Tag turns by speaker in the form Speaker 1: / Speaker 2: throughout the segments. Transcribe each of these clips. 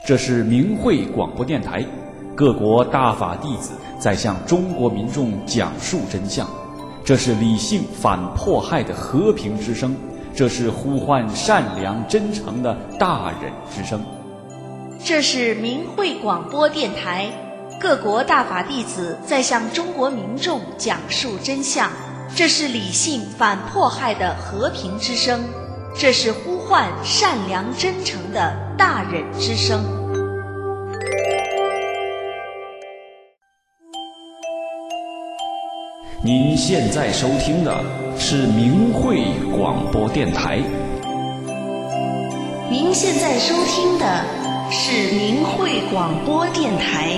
Speaker 1: 这是明慧广播电台，各国大法弟子在向中国民众讲述真相。这是理性反迫害的和平之声，这是呼唤善良真诚的大忍之声。
Speaker 2: 这是明慧广播电台，各国大法弟子在向中国民众讲述真相。这是理性反迫害的和平之声，这是呼唤善良真诚的大忍之声。
Speaker 1: 您现在收听的是明慧广播电台。
Speaker 2: 您现在收听的是明慧广播电台。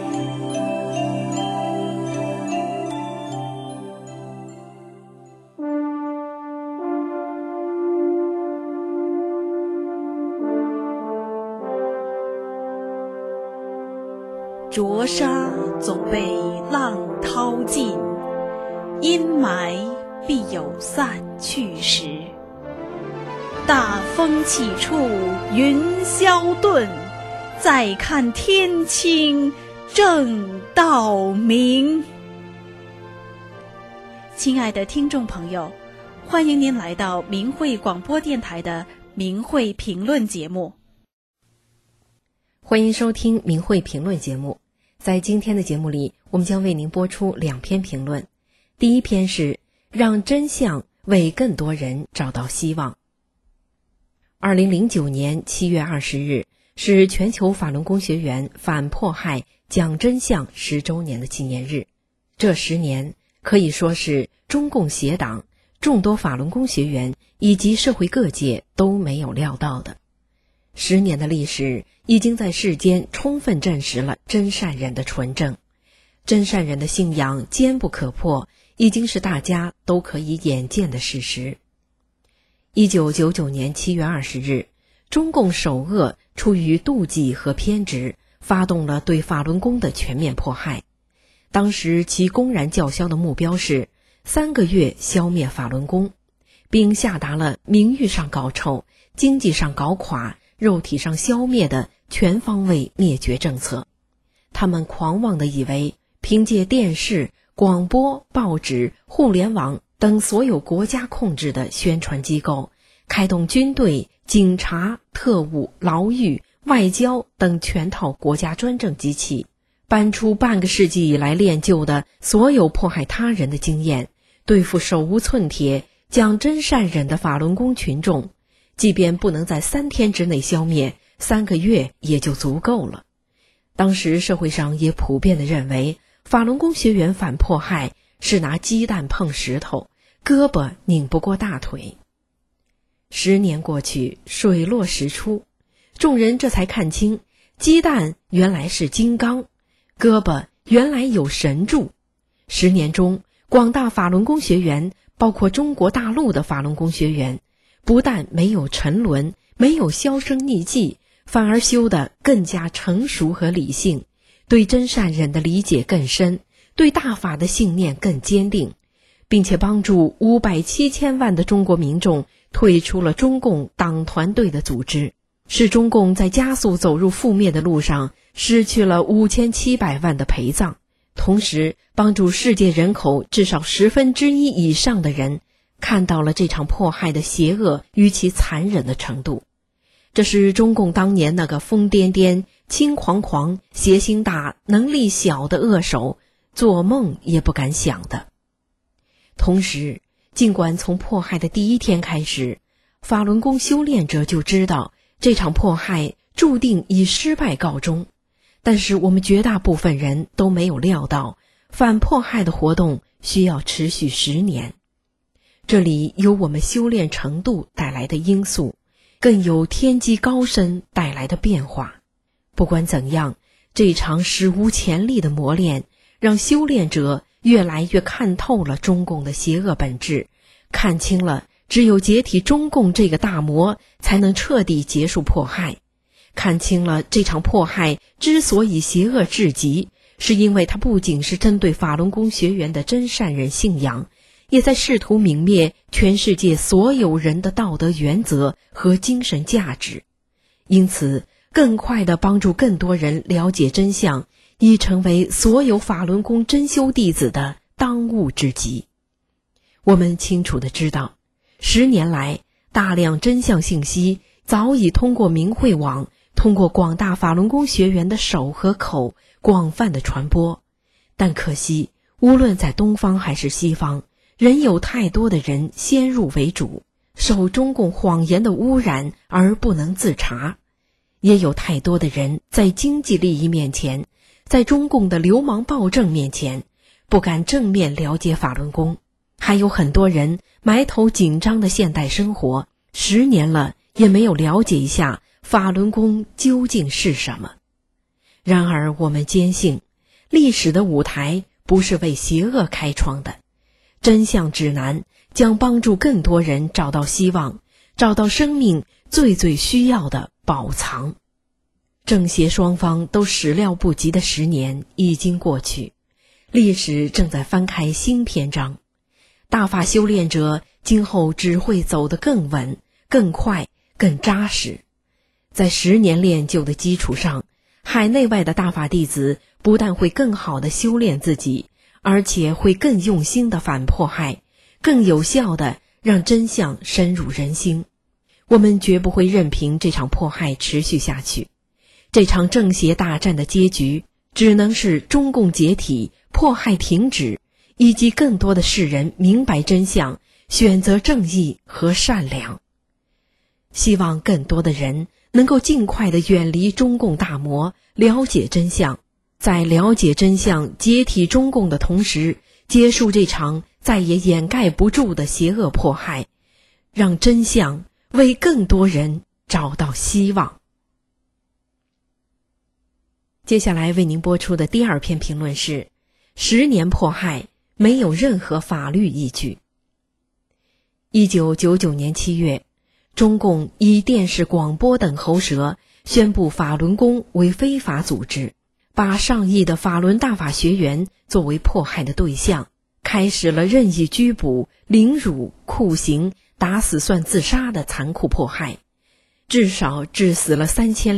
Speaker 3: 浊沙总被浪淘尽，阴霾必有散去时。大风起处云霄遁，再看天清正道明。亲爱的听众朋友，欢迎您来到明慧广播电台的明慧评论节目。
Speaker 4: 欢迎收听明慧评论节目。在今天的节目里，我们将为您播出2篇评论。第一篇是让真相为更多人找到希望。2009年7月20日是全球法轮功学员反迫害讲真相10周年的纪念日。这10年可以说是中共邪党、众多法轮功学员以及社会各界都没有料到的。10年的历史已经在世间充分证实了真善人的纯正，真善人的信仰坚不可破，已经是大家都可以眼见的事实。1999年7月20日，中共首恶出于妒忌和偏执，发动了对法轮功的全面迫害。当时其公然叫嚣的目标是3个月消灭法轮功，并下达了名誉上搞臭、经济上搞垮、肉体上消灭的全方位灭绝政策。他们狂妄地以为凭借电视、广播、报纸、互联网等所有国家控制的宣传机构，开动军队、警察、特务、牢狱、外交等全套国家专政机器，搬出半个世纪以来练就的所有迫害他人的经验，对付手无寸铁、讲真善忍的法轮功群众，即便不能在3天之内消灭，3个月也就足够了。当时社会上也普遍地认为，法轮功学员反迫害是拿鸡蛋碰石头，胳膊拧不过大腿。10年过去，水落石出，众人这才看清，鸡蛋原来是金刚，胳膊原来有神助。10年中，广大法轮功学员，包括中国大陆的法轮功学员，不但没有沉沦，没有销声匿迹，反而修得更加成熟和理性，对真善忍的理解更深，对大法的信念更坚定，并且帮助500、7000万的中国民众退出了中共党团队的组织，使中共在加速走入覆灭的路上失去了5700万的陪葬，同时帮助世界人口至少1/10以上的人看到了这场迫害的邪恶与其残忍的程度。这是中共当年那个疯癫癫、轻狂狂、邪心大、能力小的恶手做梦也不敢想的。同时，尽管从迫害的第1天开始，法轮功修炼者就知道这场迫害注定以失败告终，但是我们绝大部分人都没有料到，反迫害的活动需要持续10年。这里有我们修炼程度带来的因素，更有天机高深带来的变化。不管怎样，这场史无前例的磨练，让修炼者越来越看透了中共的邪恶本质，看清了只有解体中共这个大魔，才能彻底结束迫害，看清了这场迫害之所以邪恶至极，是因为它不仅是针对法轮功学员的真善忍信仰，也在试图泯灭全世界所有人的道德原则和精神价值。因此， 更快地帮助更多人了解真相，已成为所有法轮功真修弟子的当务之急。我们清楚地知道，10年来，大量真相信息早已通过明慧网，通过广大法轮功学员的手和口广泛的传播。但可惜，无论在东方还是西方，仍有太多的人先入为主，受中共谎言的污染而不能自查。也有太多的人在经济利益面前，在中共的流氓暴政面前，不敢正面了解法轮功。还有很多人埋头紧张的现代生活，10年了也没有了解一下法轮功究竟是什么。然而我们坚信，历史的舞台不是为邪恶开创的，真相指南将帮助更多人找到希望，找到生命最需要的宝藏。正邪双方都始料不及的10年已经过去，历史正在翻开新篇章。大法修炼者今后只会走得更稳、更快、更扎实。在10年练就的基础上，海内外的大法弟子不但会更好地修炼自己，而且会更用心地反迫害，更有效地让真相深入人心。我们绝不会任凭这场迫害持续下去。这场正邪大战的结局，只能是中共解体、迫害停止，以及更多的世人明白真相，选择正义和善良。希望更多的人能够尽快地远离中共大魔，了解真相，在了解真相、解体中共的同时，结束这场再也掩盖不住的邪恶迫害，让真相为更多人找到希望。接下来为您播出的第2篇评论是：10年迫害没有任何法律依据。1999年7月，中共以电视、广播等喉舌宣布法轮功为非法组织，把上亿的法轮大法学员作为迫害的对象，开始了任意拘捕、凌辱、酷刑、打死算自杀的残酷迫害，至少致死了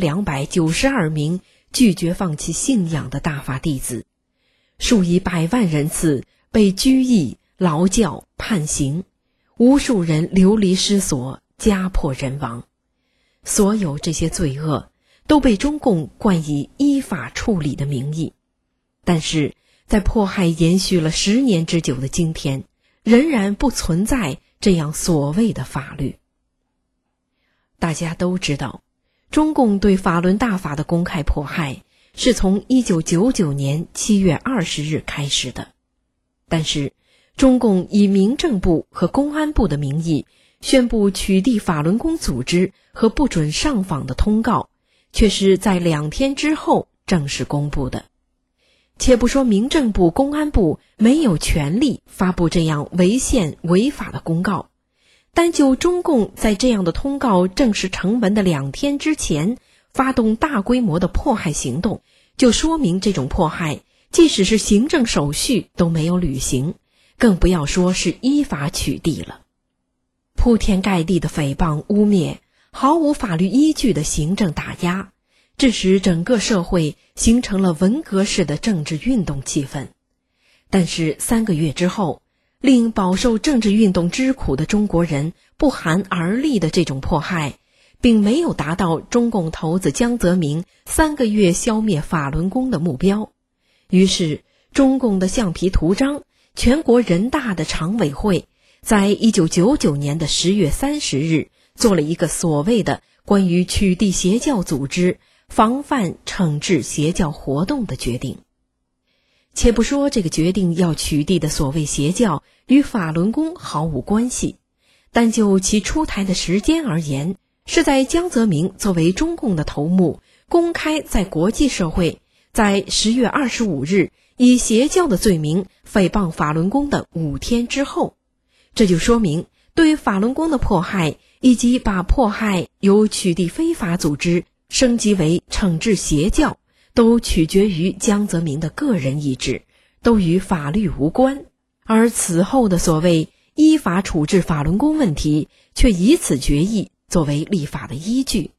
Speaker 4: 3292名拒绝放弃信仰的大法弟子，数以百万人次被拘役、劳教、判刑，无数人流离失所，家破人亡。所有这些罪恶都被中共冠以依法处理的名义，但是在迫害延续了10年之久的今天，仍然不存在这样所谓的法律。大家都知道，中共对法轮大法的公开迫害是从1999年7月20日开始的，但是中共以民政部和公安部的名义宣布取缔法轮功组织和不准上访的通告，却是在2天之后正式公布的。且不说民政部、公安部没有权利发布这样违宪违法的公告，单就中共在这样的通告正式成文的2天之前发动大规模的迫害行动，就说明这种迫害即使是行政手续都没有履行，更不要说是依法取缔了。铺天盖地的诽谤污蔑，毫无法律依据的行政打压，致使整个社会形成了文革式的政治运动气氛。但是3个月之后，令饱受政治运动之苦的中国人不寒而栗的这种迫害，并没有达到中共头子江泽民3个月消灭法轮功的目标。于是中共的橡皮图章，全国人大的常委会在1999年的10月30日做了一个所谓的关于取缔邪教组织、防范惩治邪教活动的决定。且不说这个决定要取缔的所谓邪教与法轮功毫无关系，单就其出台的时间而言，是在江泽民作为中共的头目公开在国际社会在10月25日以邪教的罪名诽谤法轮功的5天之后。这就说明对法轮功的迫害，以及把迫害由取缔非法组织升级为惩治邪教，都取决于江泽民的个人意志，都与法律无关。而此后的所谓依法处置法轮功问题，却以此决议作为立法的依据，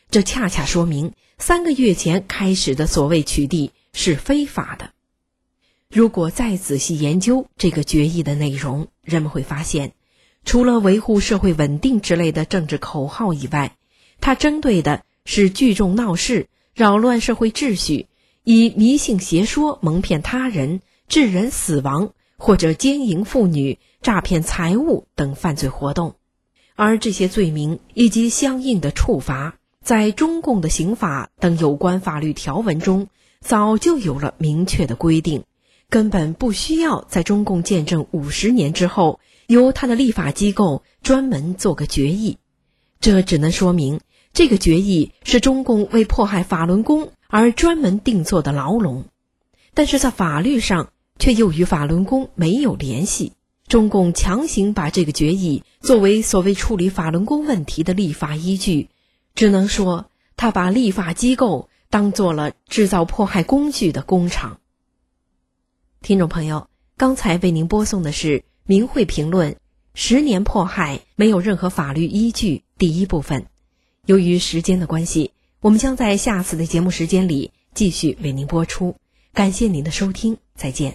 Speaker 4: 这恰恰说明3个月前开始的所谓取缔是非法的。如果再仔细研究这个决议的内容，人们会发现，除了维护社会稳定之类的政治口号以外，它针对的是聚众闹事、扰乱社会秩序，以迷信邪说蒙骗他人、致人死亡，或者奸淫妇女、诈骗财物等犯罪活动。而这些罪名以及相应的处罚，在中共的刑法等有关法律条文中早就有了明确的规定，根本不需要在中共建政50年之后，由他的立法机构专门做个决议。这只能说明，这个决议是中共为迫害法轮功而专门定做的牢笼。但是在法律上却又与法轮功没有联系，中共强行把这个决议作为所谓处理法轮功问题的立法依据，只能说他把立法机构当做了制造迫害工具的工厂。听众朋友，刚才为您播送的是明慧评论10年迫害没有任何法律依据第一部分。由于时间的关系，我们将在下次的节目时间里继续为您播出。感谢您的收听，再见。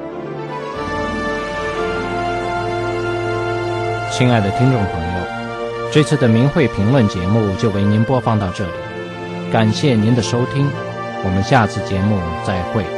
Speaker 5: 亲爱的听众朋友，这次的明慧评论节目就为您播放到这里，感谢您的收听，我们下次节目再会。